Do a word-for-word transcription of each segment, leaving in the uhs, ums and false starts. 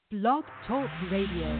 Blog Talk Radio.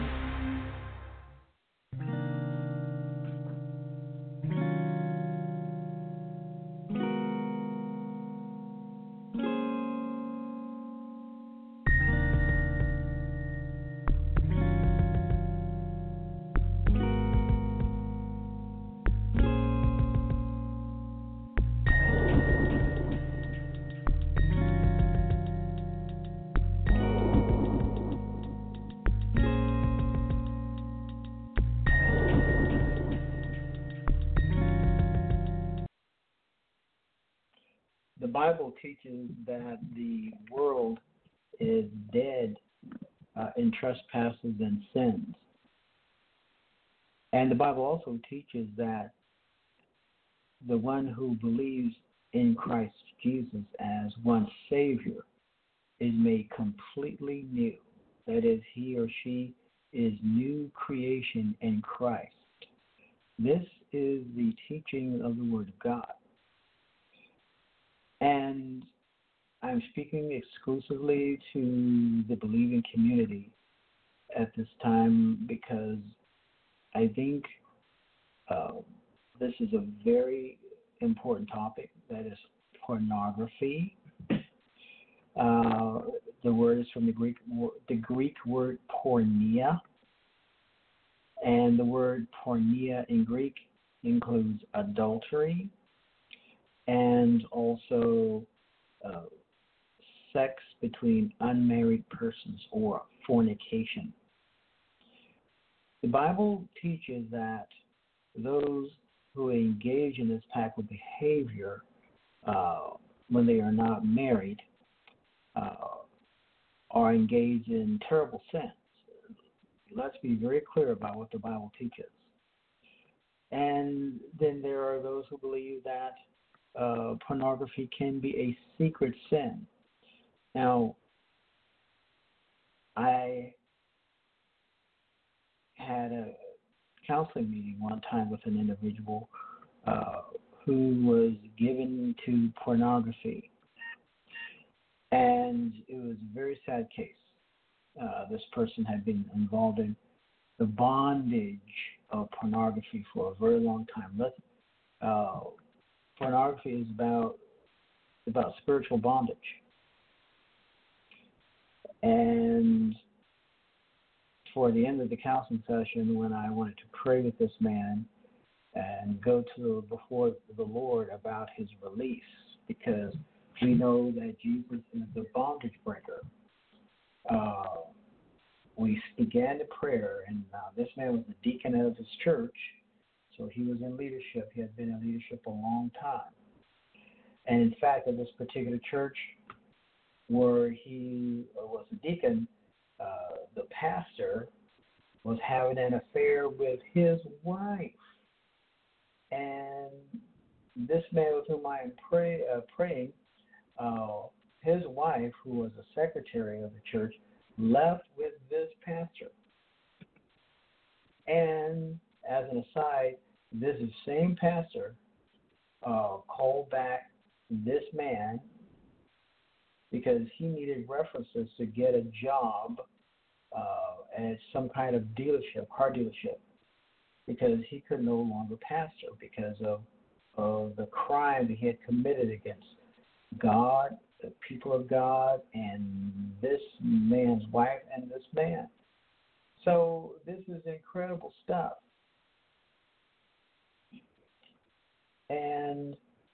The Bible teaches that the world is dead uh, in trespasses and sins. And the Bible also teaches that the one who believes in Christ Jesus as one Savior is made completely new. That is, he or she is new creation in Christ. This is the teaching of the Word of God. And I'm speaking exclusively to the believing community at this time because I think uh, this is a very important topic, that is pornography. Uh, the word is from the Greek, the Greek word porneia, and the word porneia in Greek includes adultery, and also uh, sex between unmarried persons or fornication. The Bible teaches that those who engage in this type of behavior uh, when they are not married uh, are engaged in terrible sins. Let's be very clear about what the Bible teaches. And then there are those who believe that Uh, pornography can be a secret sin. Now, I had a counseling meeting one time with an individual uh, who was given to pornography, and it was a very sad case. Uh, this person had been involved in the bondage of pornography for a very long time. Let's uh, Pornography is about about spiritual bondage. And for the end of the counseling session, when I wanted to pray with this man and go to before the Lord about his release, because we know that Jesus is the bondage breaker, uh, we began the prayer, and uh, this man was the deacon of his church. So he was in leadership. He had been in leadership a long time. And in fact, at this particular church where he was a deacon, uh, the pastor was having an affair with his wife. And this man with whom I am pray, uh, praying, uh, his wife, who was a secretary of the church, left with this pastor. And as an aside, this same pastor uh, called back this man because he needed references to get a job uh, at some kind of dealership, car dealership, because he could no longer pastor because of, of the crime that he had committed against God, the people of God, and this man's wife and this man. So this is incredible stuff. And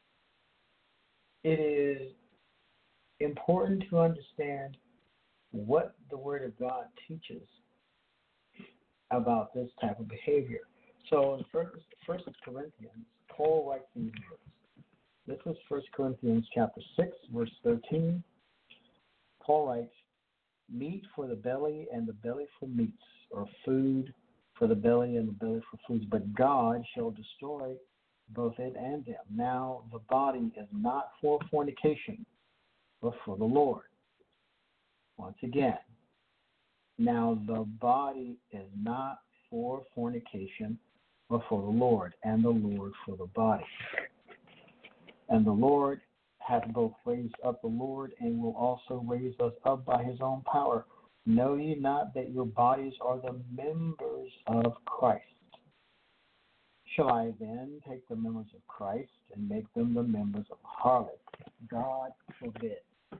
it is important to understand what the Word of God teaches about this type of behavior. So in First, First Corinthians, Paul writes these words. This is First Corinthians chapter six, verse thirteen. Paul writes, "Meat for the belly and the belly for meats, or food for the belly and the belly for foods, but God shall destroy both it and them. Now the body is not for fornication, but for the Lord." Once again, now the body is not for fornication, but for the Lord, and the Lord for the body. And the Lord hath both raised up the Lord, and will also raise us up by his own power. Know ye not that your bodies are the members of Christ? Shall I then take the members of Christ and make them the members of harlot? God forbid.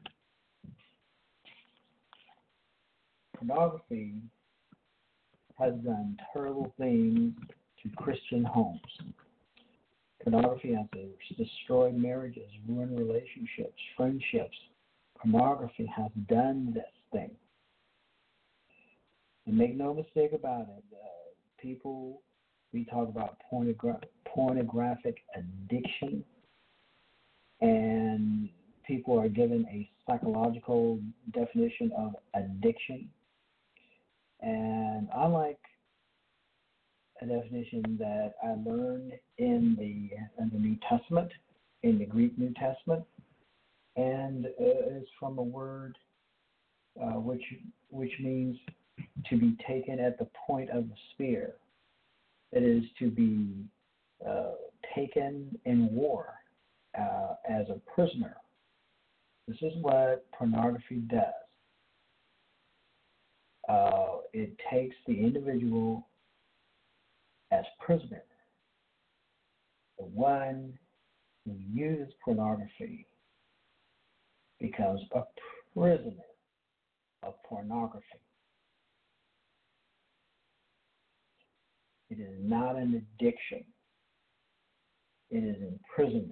Pornography has done terrible things to Christian homes. Pornography has destroyed marriages, ruined relationships, friendships. Pornography has done this thing. And make no mistake about it, uh, people, we talk about pornogra- pornographic addiction, and people are given a psychological definition of addiction. And I like a definition that I learned in the in the New Testament, in the Greek New Testament, and uh, it's from a word uh, which which means to be taken at the point of the spear. It is to be uh, taken in war uh, as a prisoner. This is what pornography does. Uh, it takes the individual as prisoner. The one who uses pornography becomes a prisoner of pornography. It is not an addiction. It is imprisonment.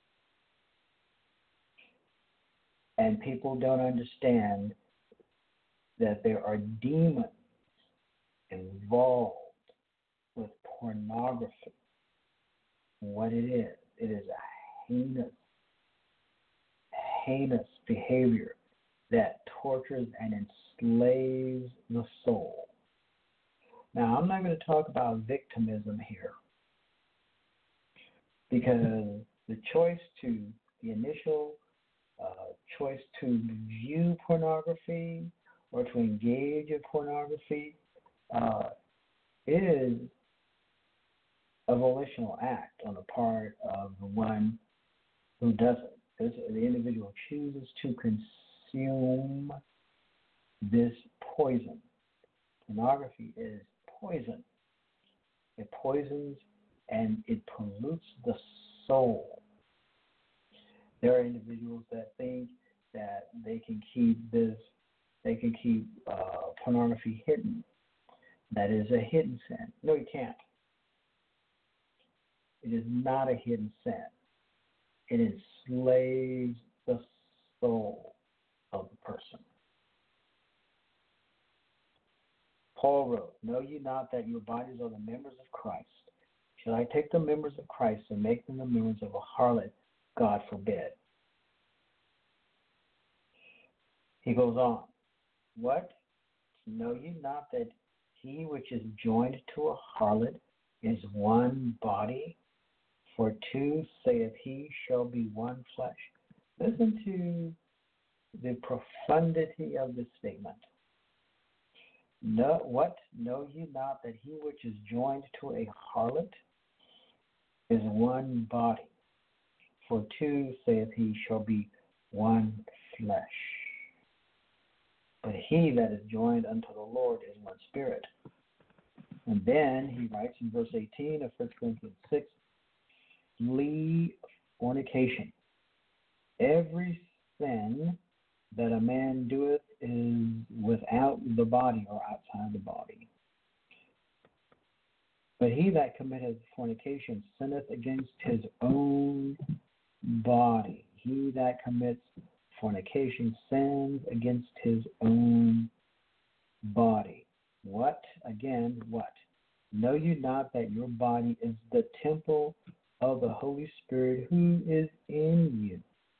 And people don't understand that there are demons involved with pornography. What it is, it is a heinous, heinous behavior that tortures and enslaves the soul. Now, I'm not going to talk about victimism here, because the choice to, the initial uh, choice to view pornography or to engage in pornography uh, is a volitional act on the part of the one who does it. This, the individual chooses to consume this poison. Pornography is poison. It poisons and it pollutes the soul. There are individuals that think that they can keep this, they can keep uh, pornography hidden. That is a hidden sin. No, you can't. It is not a hidden sin. It enslaves the soul of the person. Paul wrote, know ye not that your bodies are the members of Christ? Shall I take the members of Christ and make them the members of a harlot? God forbid. He goes on, what? Know ye not that he which is joined to a harlot is one body? For two, saith he, shall be one flesh. Listen to the profundity of this statement. No, what? Know ye not that he which is joined to a harlot is one body? For two, saith he, shall be one flesh. But he that is joined unto the Lord is one spirit. And then he writes in verse eighteen of First Corinthians six, flee fornication. Every sin that a man doeth is without the body or outside the body. But he that committeth fornication sinneth against his own body. He that commits fornication sins against his own body. What? Again, what? Know you not that your body is the temple of the Holy Spirit who is in you,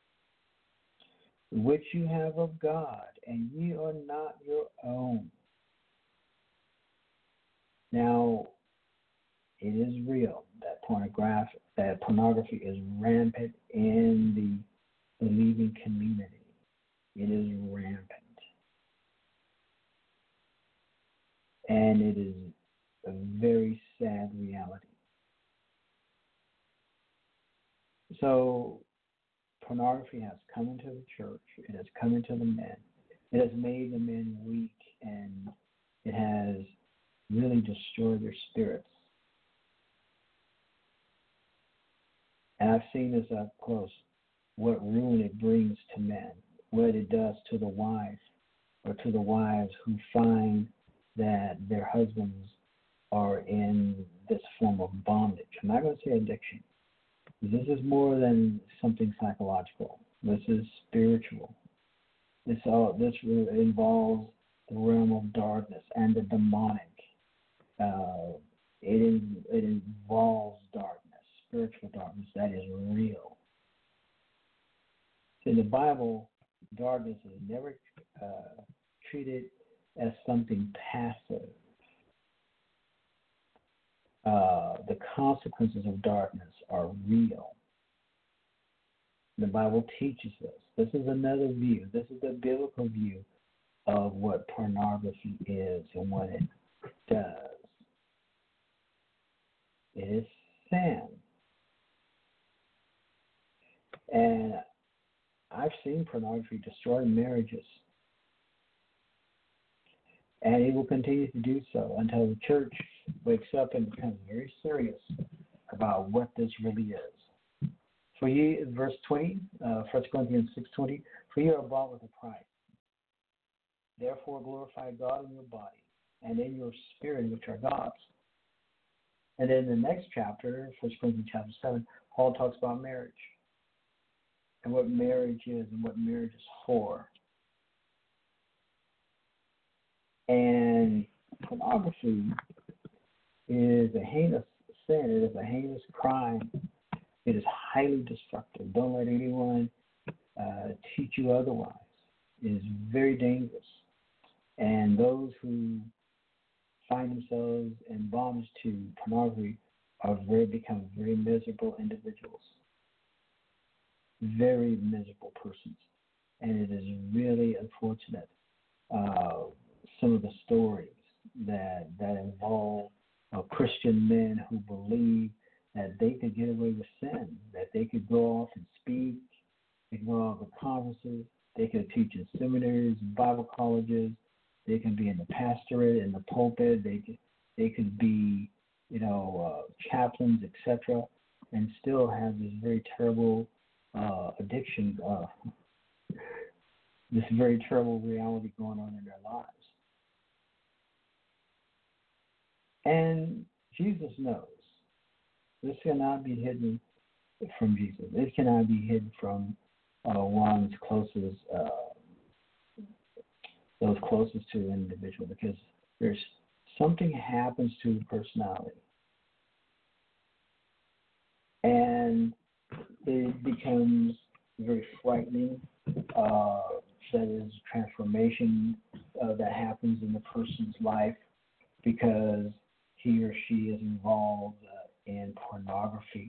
which you have of God, and ye are not your own? Now, it is real that pornography, that pornography is rampant in the believing community. It is rampant. And it is a very sad reality. So, pornography has come into the church. It has come into the men. It has made the men weak destroy their spirits. And I've seen this up close, what ruin it brings to men, what it does to the wife or to the wives who find that their husbands are in this form of bondage. I'm not going to say addiction. This is more than something psychological. This is spiritual. This all this involves the realm of darkness and the demonic. Uh, it, it involves darkness, spiritual darkness that is real. In the Bible, darkness is never uh, treated as something passive. Uh, the consequences of darkness are real. The Bible teaches us. This is another view. This is the biblical view of what pornography is and what it does. It is sin. And I've seen pornography destroy marriages. And it will continue to do so until the church wakes up and becomes very serious about what this really is. For you, verse twenty, uh, First Corinthians six twenty, for you are bought with a price. Therefore glorify God in your body and in your spirit, which are God's. And then the next chapter, First Corinthians chapter seven, Paul talks about marriage and what marriage is and what marriage is for. And pornography is a heinous sin. It is a heinous crime. It is highly destructive. Don't let anyone uh, teach you otherwise. It is very dangerous. And those who find themselves in bondage to pornography are very become very miserable individuals, very miserable persons. And it is really unfortunate. Uh, some of the stories that that involve uh, Christian men who believe that they could get away with sin, that they could go off and speak, they could go off to conferences, they could teach in seminaries, Bible colleges, they can be in the pastorate, in the pulpit, they could, they could be, you know, uh, chaplains, et cetera, and still have this very terrible uh, addiction, uh, this very terrible reality going on in their lives. And Jesus knows. This cannot be hidden from Jesus. It cannot be hidden from uh, one's closest, uh, those closest to an individual, because there's something happens to the personality, and it becomes very frightening. Uh, that is a transformation uh, that happens in the person's life because he or she is involved uh, in pornography.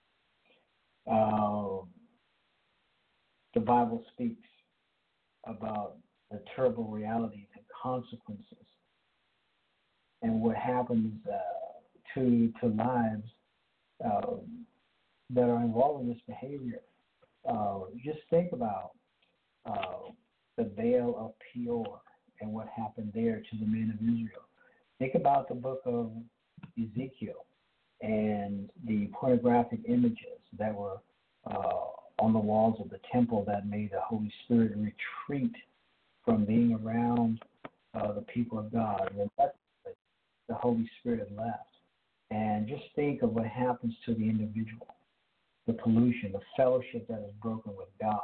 Uh, the Bible speaks about the terrible realities and consequences and what happens uh, to to lives uh, that are involved in this behavior. Uh, just think about uh, the Vale of Peor and what happened there to the men of Israel. Think about the book of Ezekiel and the pornographic images that were uh, on the walls of the temple that made the Holy Spirit retreat from being around uh, the people of God. When the Holy Spirit left. And just think of what happens to the individual, the pollution, the fellowship that is broken with God.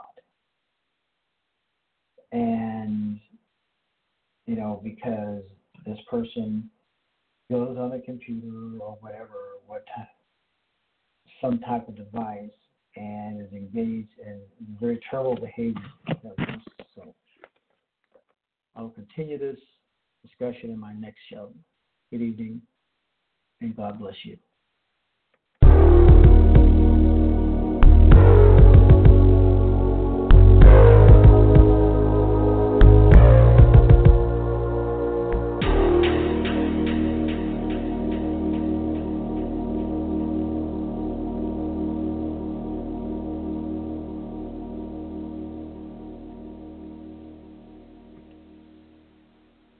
And, you know, because this person goes on a computer or whatever, what type, some type of device, and is engaged in very terrible behavior. So I'll continue this discussion in my next show. Good evening, and God bless you.